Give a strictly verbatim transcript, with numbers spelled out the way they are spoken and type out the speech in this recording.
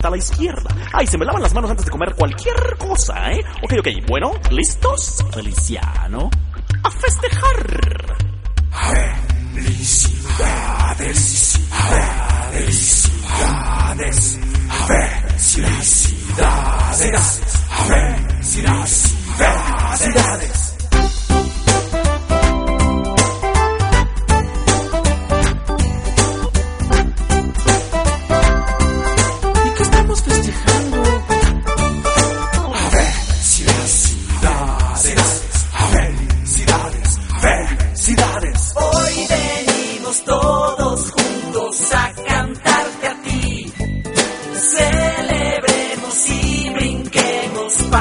a la izquierda. Ay, se me lavan las manos antes de comer cualquier cosa, ¿eh? Ok, ok, bueno, ¿listos? Feliciano, a festejar. Felicidades.